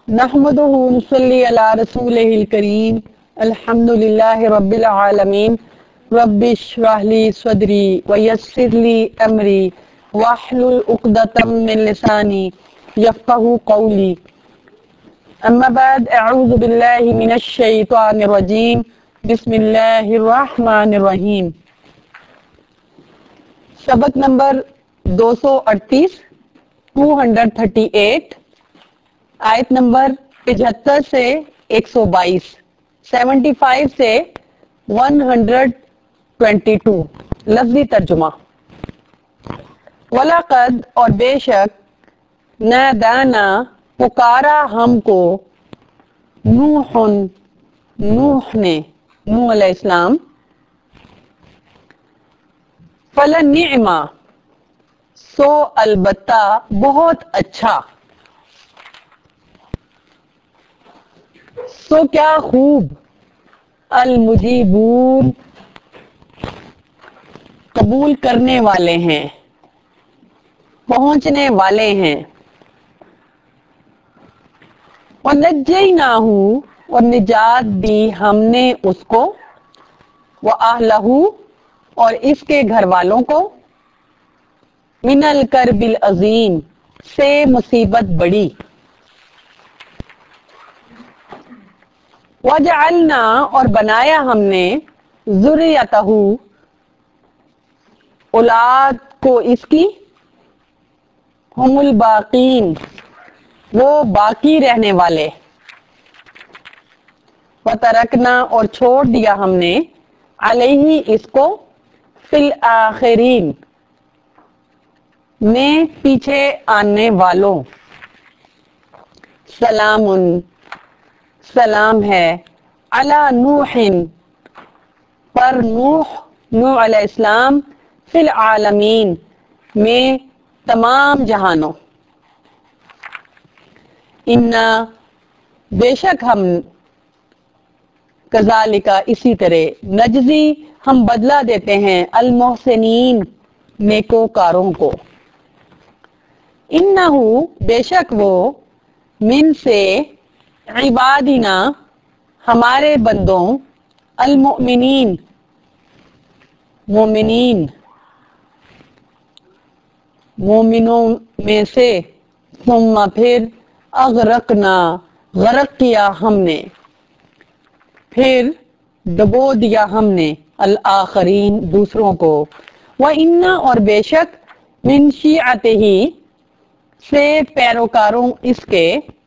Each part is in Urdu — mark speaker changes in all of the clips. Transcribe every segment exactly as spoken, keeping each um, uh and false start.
Speaker 1: نحمده ونصلي على رسوله الكريم الحمد لله رب العالمين رب اشرح لي صدري ويسر لي أمري واحلل عقدة من لساني يفقهوا قولي أما بعد أعوذ بالله من الشيطان الرجيم بسم الله الرحمن الرحيم. سبق نمبر دو سو اڑتیس ٹو ہنڈریڈ تھرٹی ایٹ، آیت نمبر پچہتر سے ایک سو بائیس، سیونٹی فائیو سے ون ہنڈریڈ ٹوینٹی ٹو. لفظی ترجمہ. وَلَقَدْ اور بے شک نادانا پکارا ہم کو نوح نوح نے نوح علیہ السلام فَلَنِعْمَ سو البتہ بہت اچھا، سو کیا خوب، المجیبون قبول کرنے والے ہیں، پہنچنے والے ہیں. وَنَجَّيْنَاهُ اور نجات دی ہم نے اس کو، وَأَهْلَهُ اور اس کے گھر والوں کو، من الکرب العظیم سے مصیبت بڑی. وَجَعَلْنَا اور بنایا ہم نے ذُرِّيَّتَهُ اولاد کو اس کی، ہم الباقین وہ باقی رہنے والے. وَتَرَکْنَا اور چھوڑ دیا ہم نے علیہ اس کو، فی الآخرین میں پیچھے آنے والوں. سلام سلام ہے، علی نوح پر نوح نوح علیہ السلام، فی العالمین میں تمام جہانوں. انا بے شک ہم، کذالک اسی طرح، نجزی ہم بدلہ دیتے ہیں، المحسنین نیکوکاروں کو. انہو بے شک وہ، من سے، عبادنا ہمارے بندوں، المؤمنین مومنین مومنوں میں سے، ثم پھر، اغرقنا غرق کیا ہم نے، پھر ڈبو دیا ہم نے، الآخرین دوسروں کو. وَإِنَّ اور بے شک، من شیعتہ سے پیروکاروں اس کے،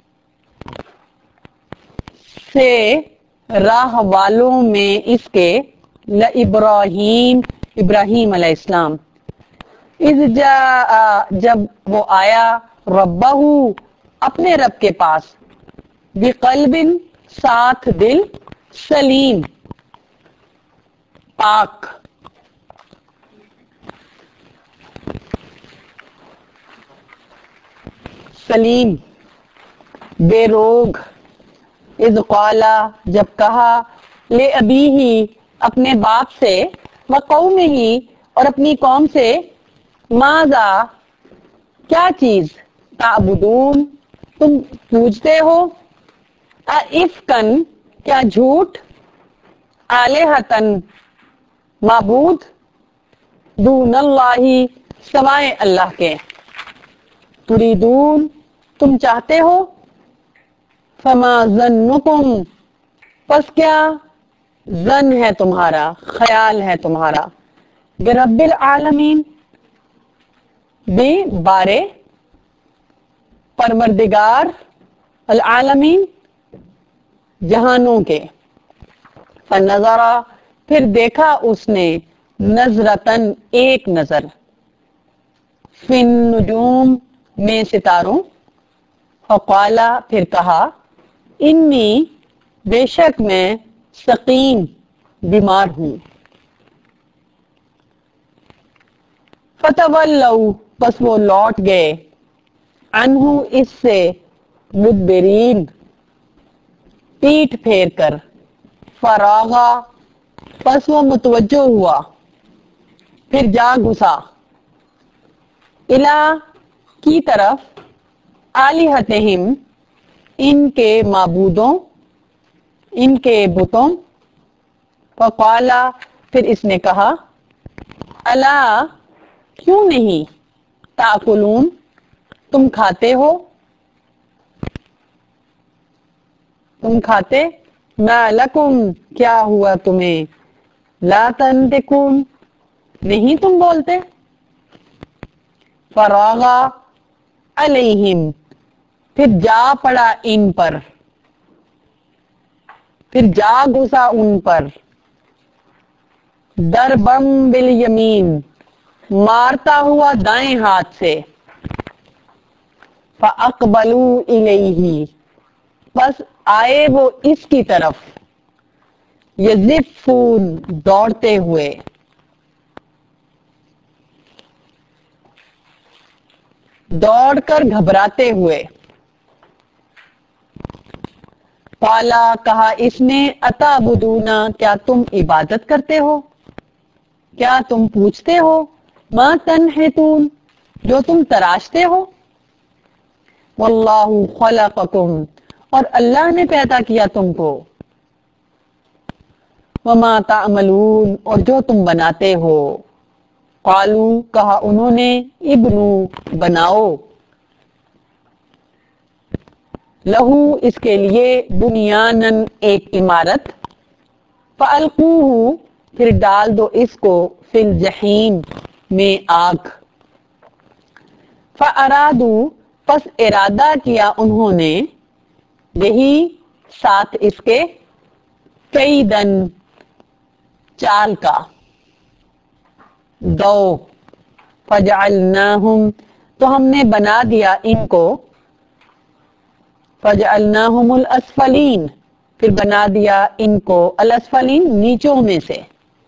Speaker 1: سے راہ والوں میں اس کے، لَإِبْرَاہِیم ابراہیم علیہ السلام. اذ جاء جب وہ آیا، ربہ اپنے رب کے پاس، بقلب ساتھ دل، سلیم پاک. سلیم بے روگ. اذ قال جب کہا، لأبیہ اپنے باپ سے، وقومہ اور اپنی قوم سے، ماذا کیا چیز، تعبدون تم پوجتے ہو، اِفْکًا کیا جھوٹ، آلہۃ معبود، دون اللہ سوائے اللہ کے، تریدون تم چاہتے ہو، فما ظنکم پس کیا ظن ہے تمہارا، خیال ہے تمہارا، برب العالمین بے بارے پروردگار، العالمین جہانوں کے. فنظر پھر دیکھا اس نے، نظرتن ایک نظر، فی النجوم میں ستاروں، فقال پھر کہا، انی بے شک میں، سقیم بیمار ہوں. فتولوا پس وہ لوٹ گئے، عنہ اس سے، مدبرین پیٹھ پھیر کر. فراغا پس وہ متوجہ ہوا، پھر جا گھسا، الی کی طرف، آلہتہم ان کے معبودوں، ان کے بتوں. فقالا پھر اس نے کہا الا کیوں نہیں تاکلون تم کھاتے ہو، تم کھاتے. ما لکم کیا ہوا تمہیں، لا تنطقون نہیں تم بولتے. فراغ علیہم پھر جا پڑا ان پر، پھر جا گھسا ان پر. ضربم بالیمین مارتا ہوا دائیں ہاتھ سے. فاقبلوا الیہ بس آئے وہ اس کی طرف. یزفون دوڑتے ہوئے. دوڑ کر گھبراتے ہوئے. قالا کہا اس نے اتعبدون کیا تم عبادت کرتے ہو، کیا تم پوچھتے ہو، ما تنحتون جو تم تراشتے ہو. واللہ خلقکم اور اللہ نے پیدا کیا تم کو. وما تعملون اور جو تم بناتے ہو. قالو کہا انہوں نے ابنو بناؤ. لہو اس کے لیے بنیانن ایک عمارت. فالقوہ پھر ڈال دو اس کو فی الجحیم میں آگ. فارادو پس ارادہ کیا انہوں نے یہی ساتھ اس کے کیدن چال کا. دو فجعلناہم تو ہم نے بنا دیا ان کو. فجعلناہم الاسفلین پھر بنا دیا ان کو الاسفلین نیچوں میں سے.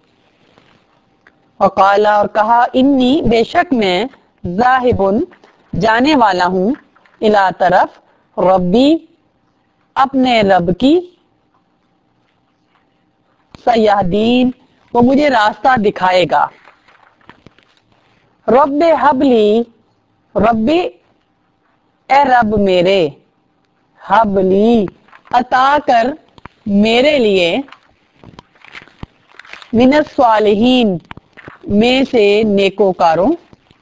Speaker 1: وقالا اور کہا انی بے شک میں ذاہبن جانے والا ہوں الی طرف ربی اپنے رب کی. سیہدین وہ مجھے راستہ دکھائے گا. رب حبلی ربی اے رب میرے حبلی عطا کر میرے لیے من الصالحین میں سے نیکوکاروں.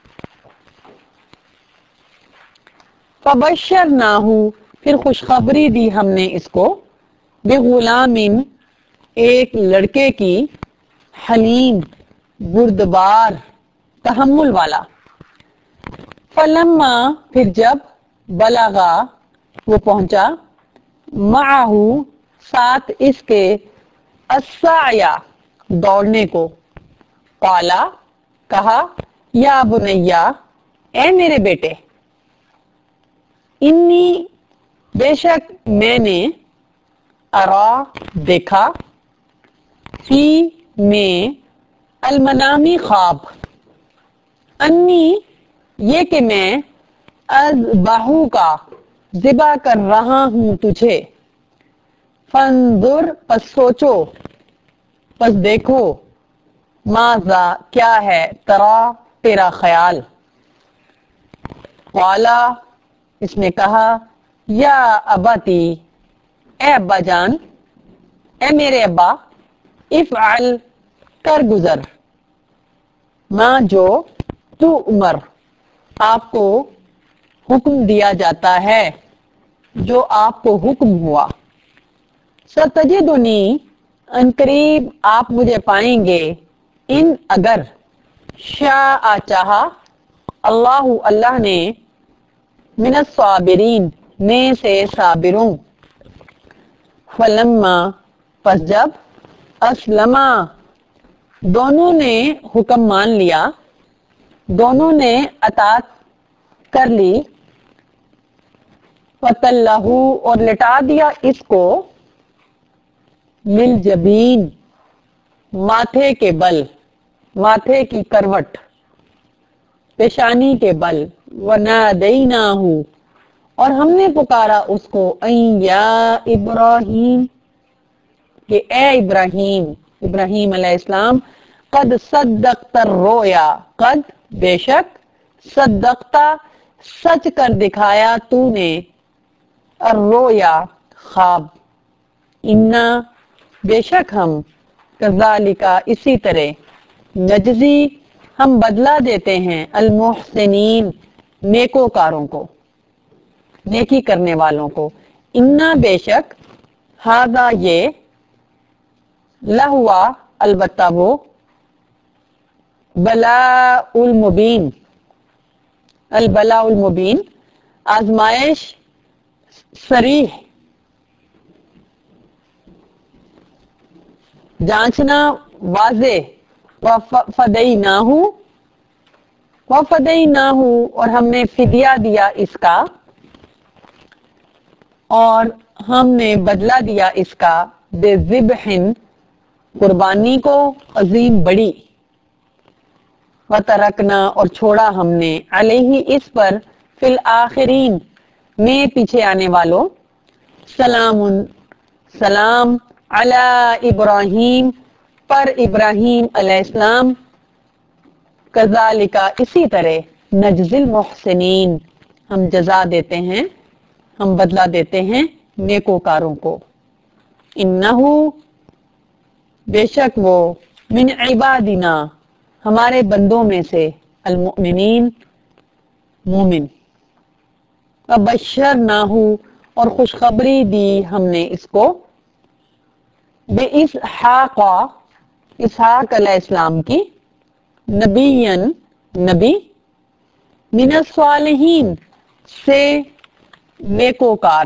Speaker 1: فبشرناہ پھر خوشخبری دی ہم نے اس کو بغلام ایک لڑکے کی حلیم بردبار تحمل والا. فلما پھر جب بلغا وہ پہنچا معہو ساتھ اس کے السعی دوڑنے کو. قالا کہا یا بنیا اے میرے بیٹے. انی بے شک میں نے ارا دیکھا فی میں المنامی خواب انی یہ کہ میں اذبحو کا ذبح کر رہا ہوں تجھے. فانظر پس سوچو پس دیکھو ماذا کیا ہے ترا تیرا خیال. قالا اس نے کہا یا اباتی اے ابا جان اے میرے ابا افعل کر گزر ماں جو تو عمر آپ کو حکم دیا جاتا ہے جو آپ کو حکم ہوا. ستجدنی عنقریب آپ مجھے پائیں گے ان اگر شاء چاہا اللہ اللہ نے من الصابرین میں سے صابروں. فلما پس جب اسلما دونوں نے حکم مان لیا، دونوں نے اطاعت کر لی. وَتَلَّهُ اور لٹا دیا اس کو للجبین ماتھے کے بل، ماتھے کی کروٹ، پیشانی کے بل. وَنَادَيْنَاهُ اور ہم نے پکارا اس کو اَن یا ابراہیم کہ اے ابراہیم ابراہیم علیہ السلام قد صدقت الرؤیا قد بے شک صدقتا سچ کر دکھایا تو نے الرویا خواب، انا بے شک ہم، کذالک اسی طرح، نجزی ہم بدلہ دیتے ہیں، المحسنین نیکوکاروں کو، نیکی کرنے والوں کو، انا بے شک، ھذا یہ، لہوا البتہ وہ، بلاء المبین، البلاء المبین آزمائش صریح، جانچنا واضح، وفدیناہ وفدیناہ اور ہم نے فدیہ دیا اس کا، اور ہم نے بدلہ دیا اس کا، بذبح قربانی کو، عظیم بڑی، وترکنا اور چھوڑا ہم نے، علیہ اس پر، فی الآخرین میں پیچھے آنے والوں، سلام سلام، علی ابراہیم پر ابراہیم علیہ السلام، کذالک اسی طرح، نجزی المحسنین ہم جزا دیتے ہیں، ہم بدلہ دیتے ہیں نیکوکاروں کو، انہ بے شک وہ، من عبادنا ہمارے بندوں میں سے، المؤمنین مومن، وبشرناہ اور خوشخبری دی ہم نے اس کو، باسحاق اسحاق علیہ السلام کی، نبی نبی، من الصالحین سے نیکوکار،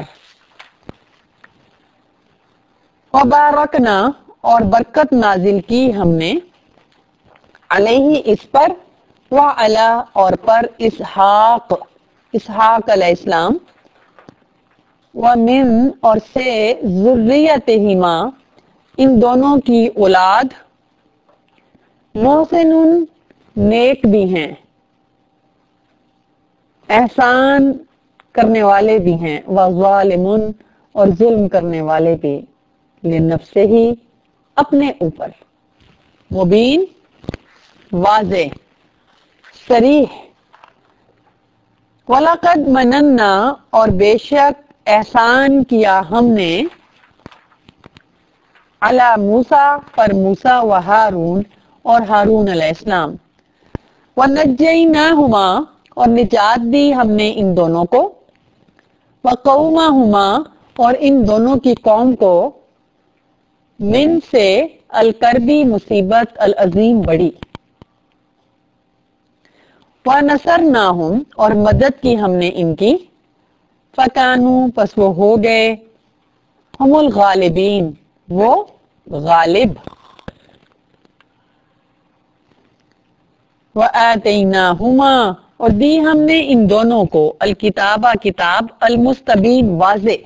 Speaker 1: وبارکنا اور برکت نازل کی ہم نے، علیہ اس پر، وعلی اور پر، اسحاق اسحاق علیہ السلام، ومن اور سے، ذریتہما ان دونوں کی اولاد، محسن نیک بھی ہیں، احسان کرنے والے بھی ہیں، وظالم اور ظلم کرنے والے بھی، لنفسہ اپنے اوپر، مبین واضح، صریح، وَلَقَدْ مَنَنَّا اور بے شک احسان کیا ہم نے، علی موسیٰ پر موسیٰ و ہارون اور ہارون علیہ السلام، وَنَجَّيْنَاهُمَا اور نجات دی ہم نے ان دونوں کو، وَقَوْمَهُمَا اور ان دونوں کی قوم کو، من سے، الکربی مصیبت، العظیم بڑی، وَنَصَرْنَاهُمْ اور مدد کی ہم نے ان کی، فَكَانُوا پس وہ ہو گئے، ہم الغالبین وہ غالب، وَآتَيْنَاهُمَا اور دی ہم نے ان دونوں کو، الکتابہ کتاب، المستبین واضح،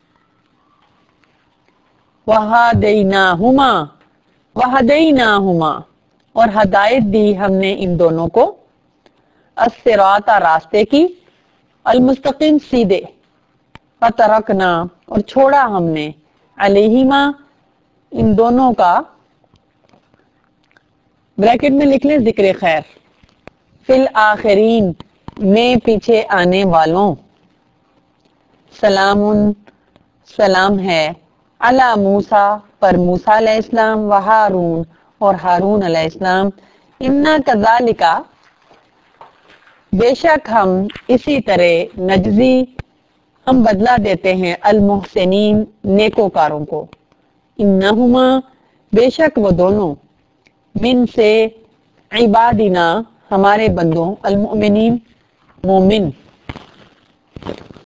Speaker 1: وَهَدَيْنَاهُمَا وَهَدَيْنَاهُمَا اور ہدایت دی ہم نے ان دونوں کو، الصراط راستے کی، المستقیم سیدھے، وَتَرَکْنَا اور چھوڑا ہم نے، علیہما ان دونوں کا، بریکٹ میں لکھ لیں ذکر خیر، فی الآخرین میں پیچھے آنے والوں، سلام سلام ہے، علی موسیٰ پر موسیٰ علیہ السلام، و ہارون اور ہارون علیہ السلام، انا کذالک بے شک ہم اسی طرح، نجزی ہم بدلہ دیتے ہیں، المحسنین نیکوکاروں کو، انہما بے شک وہ دونوں، من سے، عبادنا ہمارے بندوں، المؤمنین مومن،